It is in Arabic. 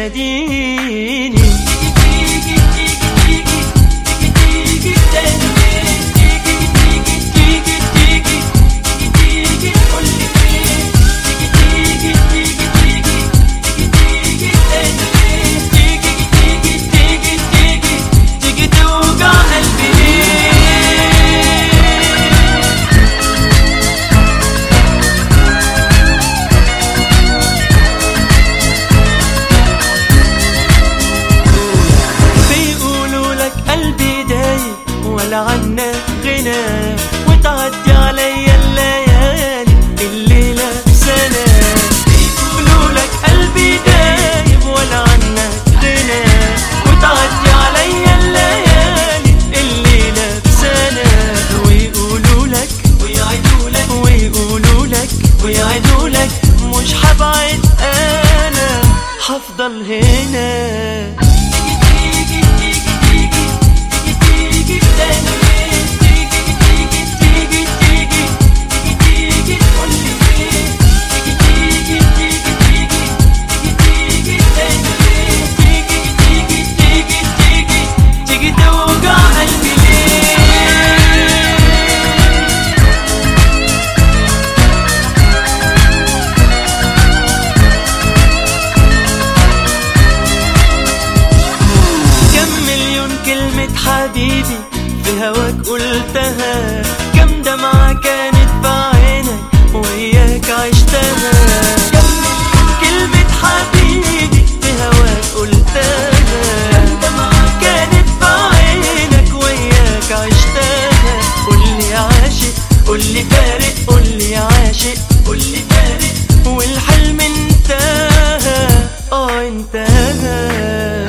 تناديني. ولا عنا غنى وتعدي عليا الليالي الليلة بسنة. بيقولوا لك قلبي دايب ولا عنك غنى وتعدي عليا الليالي الليلة بسنة. ويقولوا لك ويعيدوا لك ويقولوا لك ويعيدوا لك مش هبعد أنا هفضل هنا. حبيبي في هواك قلتها، كم دمعة كانت بعينك وياك عشتها. كم كلمة حبيبي في هواك قلتها، كم دمعة كانت بعينك وياك عشتها. قولي يا عاشق قولي فارق، قولي يا عاشق قولي فارق، والحلم انتهى انتهى.